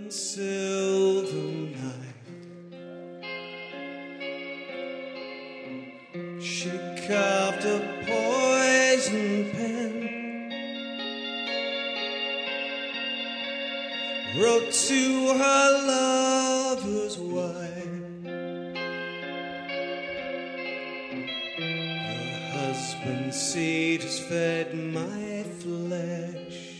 silver knife. She carved a poison pen, wrote to her lover's wife, your husband's seed has fed my flesh.